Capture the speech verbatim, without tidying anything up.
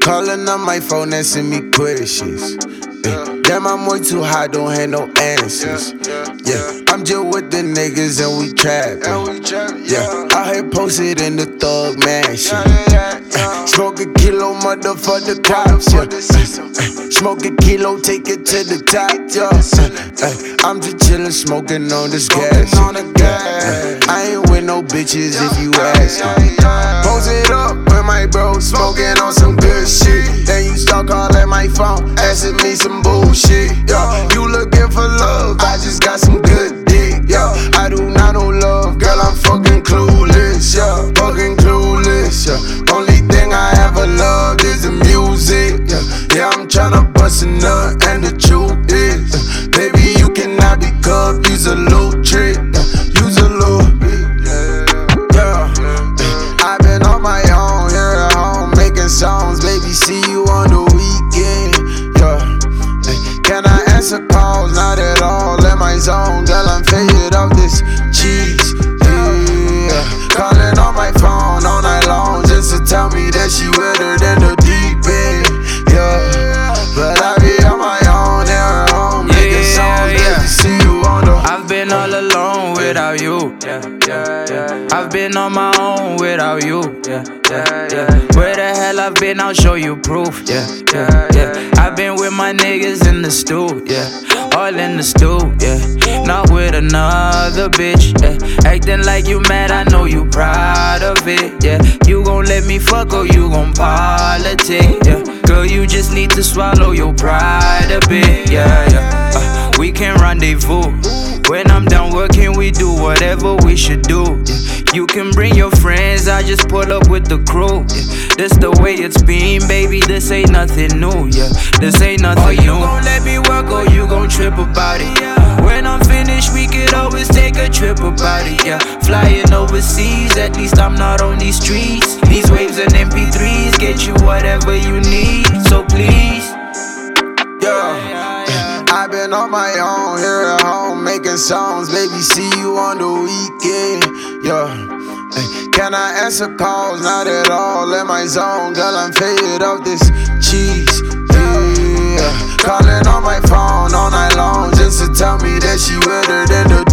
Calling on my phone, asking me questions. Yeah. Damn, I'm way too high, don't have no answers. Yeah, I'm just with the niggas and we trappin'. Yeah, out here posted in the thug mansion. Smoke a kilo, motherfucker cops. Yeah, smoke a kilo, take it to the top. Yeah, I'm just chillin', smoking on this gas. I ain't with no bitches if you ask. Post it up with my bro, smoking on some good shit. Then you start calling my phone, asking me some bullshit. Yeah, you looking for love? I just got some good dick. Yeah, I do not know love, girl. I'm fucking clueless. Yeah, fucking clueless. Yeah, only thing I ever loved is the music. Yeah, yeah, I'm tryna bust a nut, and the truth is, uh, baby, you cannot be cuffed. Use a little trick. Yeah, use a little bit. Yeah, yeah. I've been on my own here at home making songs. Baby, see you on the weekend. Yeah. Can I answer calls? Not at all in my zone. Girl, I'm faded off this cheese. Yeah. Calling on my phone all night long just to tell me that she wetter than the deep end. Yeah. But I be on my own there at home making yeah, songs. Yeah. Baby, see you on the. I've been all alone without you. Yeah, yeah, yeah. I've been on my own without you. Yeah, yeah, yeah. Where the hell I've been? I'll show you proof. Yeah, yeah, yeah. I've been with my niggas in the stew. Yeah, all in the stew. Yeah, not with another bitch. Yeah, acting like you mad. I know you proud of it. Yeah, you gon' let me fuck or you gon' politic. Yeah, girl, you just need to swallow your pride a bit. Yeah, yeah. Uh, we can rendezvous. When I'm done working, we do whatever we should do. Yeah. You can bring your friends, I just pull up with the crew. Yeah. This the way it's been, baby, this ain't nothing new. Yeah, this ain't nothing new. Or you gon' let me work or you gon' trip about it. When I'm finished, we could always take a trip about it. Yeah, flying overseas, at least I'm not on these streets. These waves and M P threes get you whatever you need, so please. Yeah, I've been on my own here at home making songs. Baby, see you on the weekend. Yeah, can I answer calls? Not at all in my zone. Girl, I'm faded off this cheese. Yeah, calling on my phone all night long just to tell me that she wetter than the